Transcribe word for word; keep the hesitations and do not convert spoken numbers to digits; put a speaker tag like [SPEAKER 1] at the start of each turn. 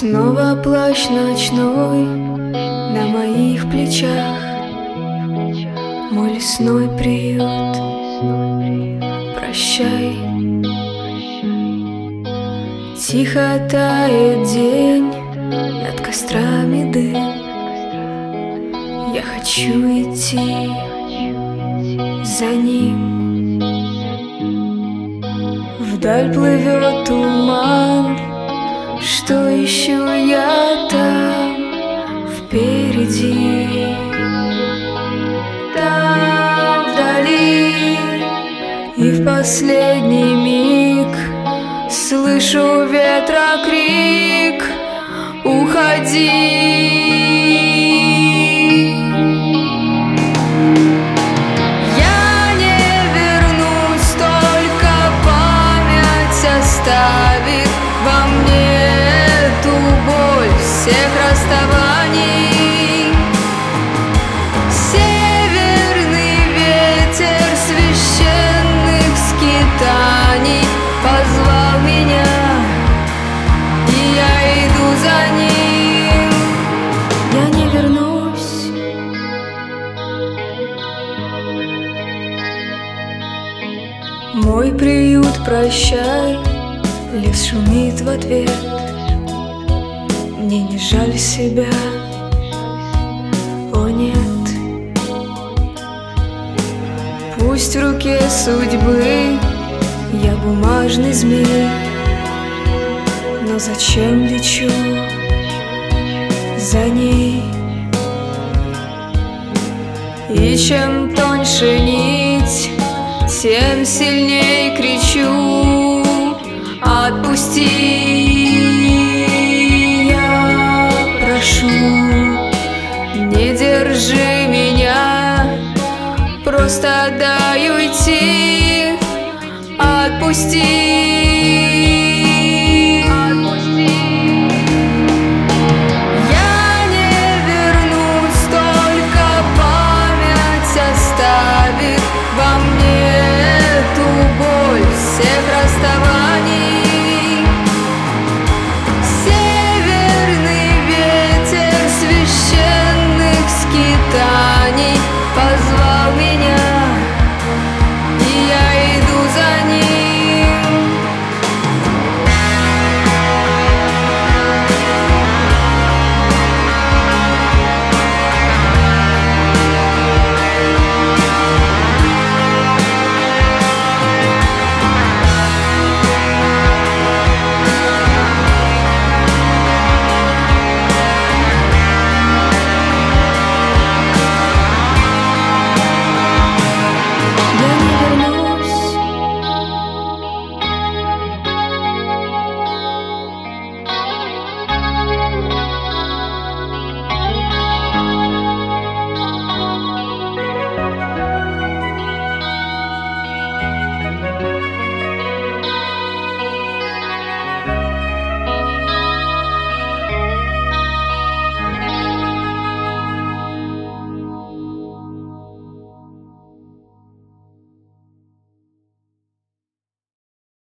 [SPEAKER 1] Снова плащ ночной на моих плечах, мой лесной приют, прощай. Тихо тает день, над кострами дым. Я хочу идти за ним. Вдаль плывет туман, что ищу я там впереди. Там вдали, и в последний миг слышу ветра крик: уходи. Я не вернусь, только память оставит во мне эту боль всех расставаний. Северный ветер священных скитаний позвал меня, и я иду за ним. Я не вернусь. Мой приют, прощай. Лес шумит в ответ. Мне не жаль себя, о нет. Пусть в руке судьбы я бумажный змей, но зачем лечу за ней? И чем тоньше нить, тем сильней кричу: отпусти. Я прошу, не держи меня, просто дай уйти. Отпусти.